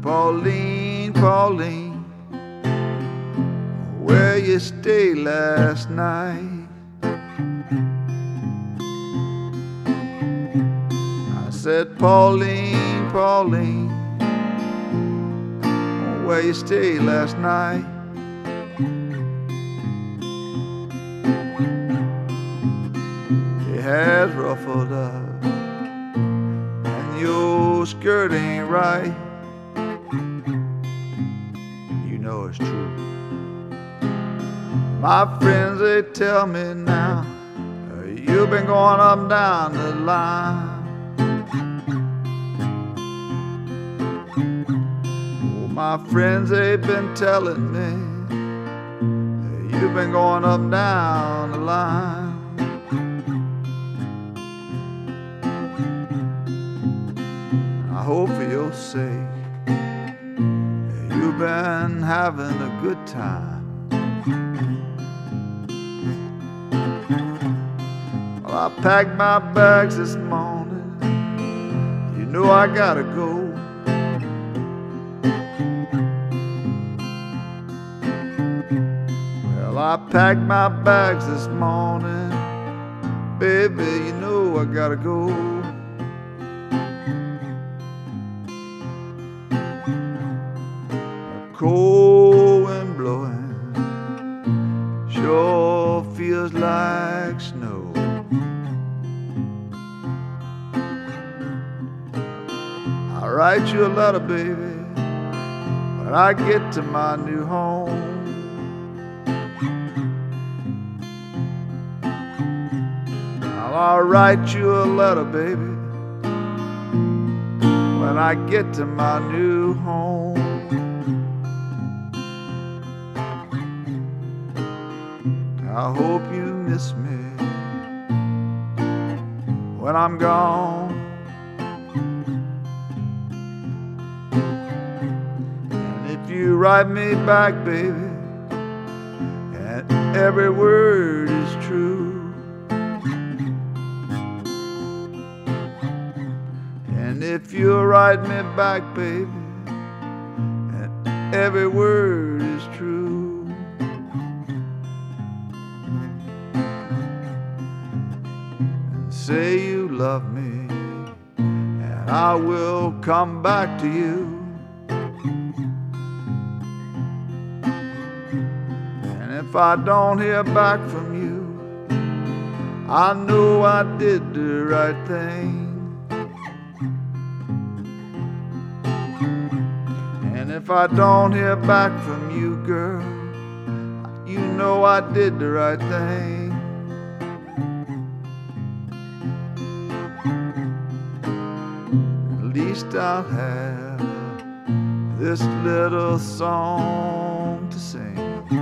Pauline, Pauline, where you stay last night? I said, Pauline, Pauline, where you stay last night? Your hair's ruffled up and your skirt ain't right. You know it's true. My friends, they tell me now, you've been going up and down the line. Oh, my friends, they've been telling me, you've been going up and down the line. I hope for your sake you've been having a good time. Well, I packed my bags this morning, you know I gotta go. Well, I packed my bags this morning, baby, you know I gotta go. Cold wind blowing sure feels like snow. I'll write you a letter, baby, when I get to my new home. I'll write you a letter, baby, when I get to my new home. I hope you miss me when I'm gone. And if you write me back, baby, and every word is true, and if you write me back, baby, and every word is true, say you love me, and I will come back to you. And if I don't hear back from you, I know I did the right thing. And if I don't hear back from you, girl, you know I did the right thing. At least I'll have this little song to sing.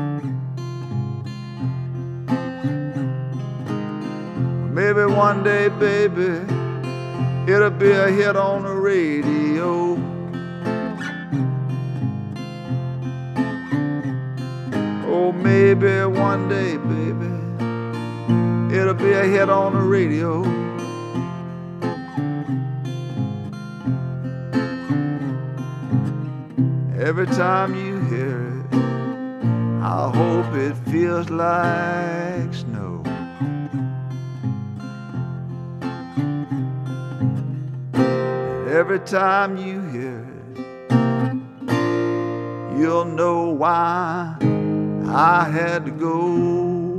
Maybe one day, baby, it'll be a hit on the radio. Oh, maybe one day, baby, it'll be a hit on the radio. Every time you hear it, I hope it feels like snow. Every time you hear it, you'll know why I had to go.